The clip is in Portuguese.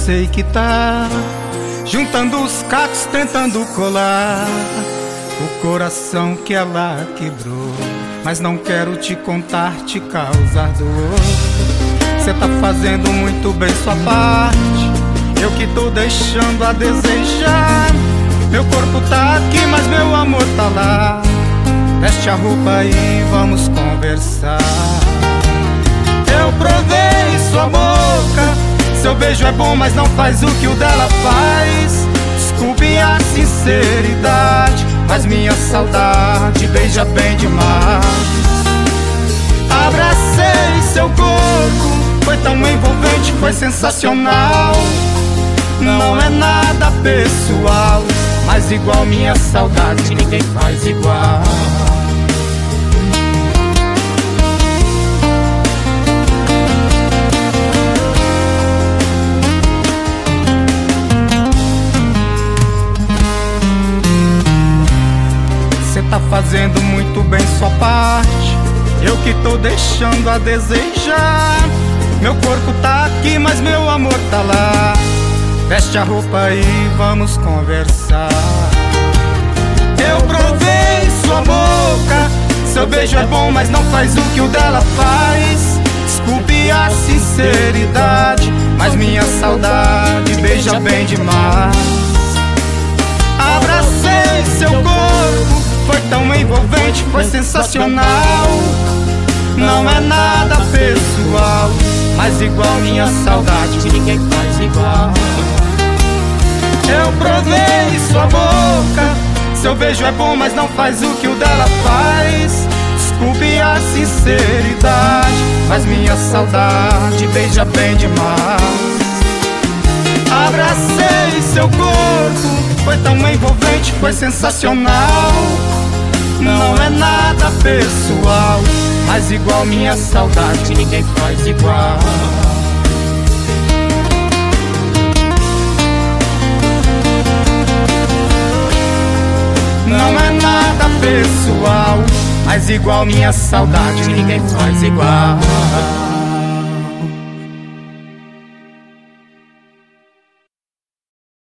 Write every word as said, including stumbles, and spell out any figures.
sei que tá juntando os cacos, tentando colar o coração que ela quebrou. Mas não quero te contar, te causar dor. Cê tá fazendo muito bem sua parte, eu que tô deixando a desejar. Meu corpo tá aqui, mas meu amor tá lá. Veste a roupa e vamos conversar. Eu provei sua boca, seu beijo é bom, mas não faz o que o dela faz. Desculpe a sinceridade, mas minha saudade beija bem demais. Abracei seu corpo, foi tão envolvente, foi sensacional. Não é nada pessoal, mas igual minha saudade ninguém faz igual. Cê tá fazendo muito bem sua parte, eu que tô deixando a desejar. Meu corpo tá aqui, mas meu amor tá lá. Veste a roupa e vamos conversar. Eu provei sua boca, seu beijo é bom, mas não faz o que o dela faz. Desculpe a sinceridade, mas minha saudade beija bem demais. Abracei seu corpo, foi tão envolvente, foi sensacional. Não é nada pessoal, mas igual minha saudade ninguém faz igual. Eu provei sua boca, seu beijo é bom, mas não faz o que o dela faz. Desculpe a sinceridade, mas minha saudade beija bem demais. Abracei seu corpo, foi tão envolvente, foi sensacional. Não é nada pessoal, mas igual minha saudade ninguém faz igual. Não é nada pessoal, mas igual minha saudade ninguém faz igual.